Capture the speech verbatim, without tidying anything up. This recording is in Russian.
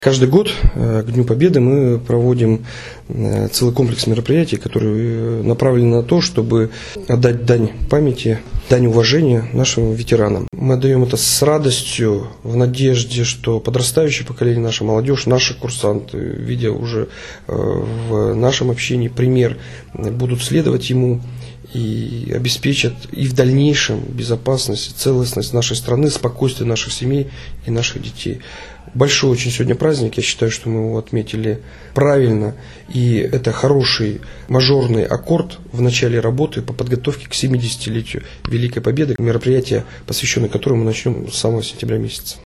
Каждый год к Дню Победы мы проводим целый комплекс мероприятий, которые направлены на то, чтобы отдать дань памяти, дань уважения нашим ветеранам. Мы отдаем это с радостью, в надежде, что подрастающее поколение, наша молодежь, наши курсанты, видя уже в нашем общении пример, будут следовать ему и обеспечат и в дальнейшем безопасность, целостность нашей страны, спокойствие наших семей и наших детей. Большой очень сегодня праздник, я считаю, что мы его отметили правильно, и это хороший мажорный аккорд в начале работы по подготовке к семидесятилетию Великой Победы, мероприятие, посвященное которому мы начнем с самого сентября месяца.